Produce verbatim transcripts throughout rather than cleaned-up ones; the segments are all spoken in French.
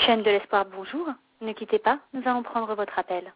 Chaîne de l'espoir, bonjour. Ne quittez pas, nous allons prendre votre appel.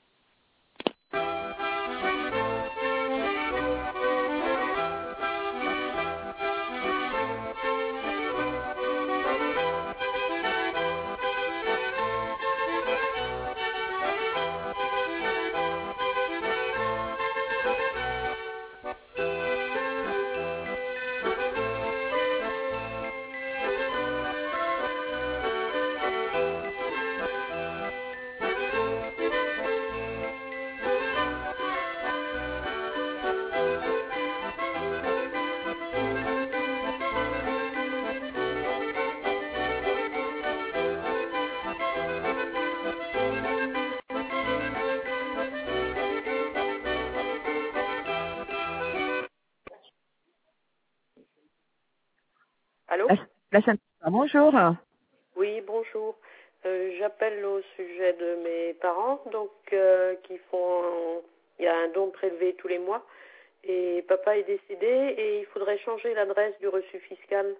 Allô? La, la chaîne- ah, bonjour. Oui, bonjour. Euh, J'appelle au sujet de mes parents, donc euh, qui font, il y a un don prélevé tous les mois, et papa est décédé et il faudrait changer l'adresse du reçu fiscal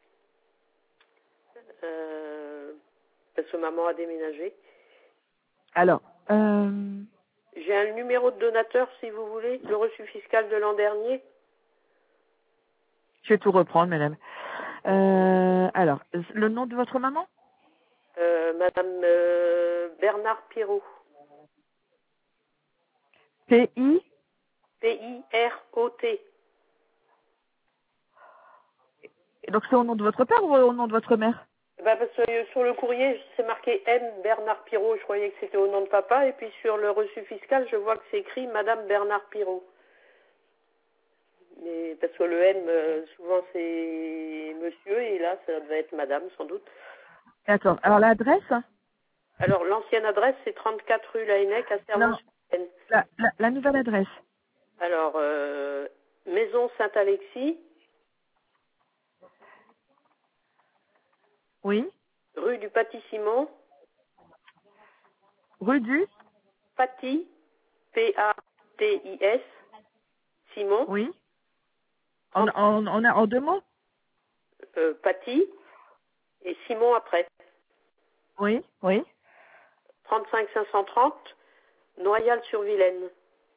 euh, parce que maman a déménagé. Alors, euh, J'ai un numéro de donateur si vous voulez, le reçu fiscal de l'an dernier. je vais tout reprendre, madame. Euh, alors, le nom de votre maman? Euh, Madame euh, Bernard Pirot. P I P I R O T. Donc c'est au nom de votre père ou au nom de votre mère? Bah parce que sur le courrier, c'est marqué M. Bernard Pirot. Je croyais que c'était au nom de papa. Et puis sur le reçu fiscal, je vois que c'est écrit Madame Bernard Pirot. Mais parce que le M, euh, souvent c'est monsieur. Et là, ça devait être Madame, sans doute. D'accord. Alors l'adresse? Alors, l'ancienne adresse, c'est trente-quatre rue Laennec à Non, Servan-sur-Seine. la, la, la nouvelle adresse. Alors, euh, Maison Saint-Alexis, Oui. rue du Paty-Simon, Rue du? Paty, P A T I S, Simon, Oui. En, trente, en, en, en deux mots? euh, Paty, et Simon après. Oui. Oui. trente-cinq cinq cent trente, Noyal-sur-Vilaine.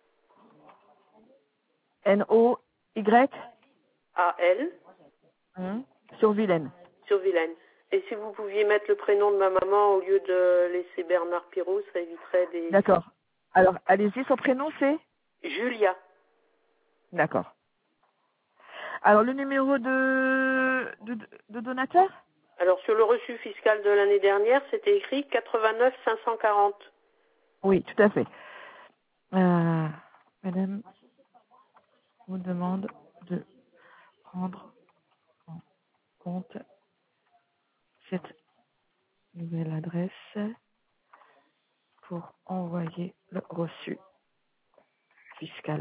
N O Y A L, hum, sur Vilaine. sur Vilaine. Et si vous pouviez mettre le prénom de ma maman au lieu de laisser Bernard Pirot, ça éviterait des... D'accord. Alors, allez-y, son prénom c'est? Julia. D'accord. Alors, le numéro de, de, de donateur? Alors sur le reçu fiscal de l'année dernière, c'était écrit quatre-vingt-neuf cinq cent quarante. Oui, tout à fait. Euh, madame vous demande de prendre en compte cette nouvelle adresse pour envoyer le reçu fiscal.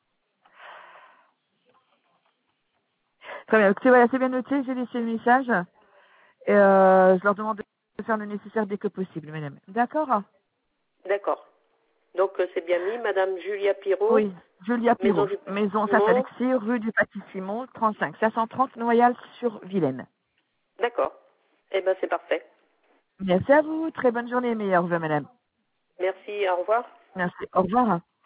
Très bien. Écoutez, voilà, c'est bien noté. J'ai laissé le message. Et euh, je leur demande de faire le nécessaire dès que possible, madame. D'accord? D'accord. Donc euh, c'est bien mis, Madame Julia Pirot, Oui. Julia Maison Pirot. du Maison Simon. Saint-Alexis, rue du Paty-Simon, trente-cinq cinq cent trente, Noyal-sur-Vilaine. D'accord. Eh ben c'est parfait. Merci à vous. Très bonne journée et meilleurs vœux, madame. Merci, au revoir. Merci. Au revoir.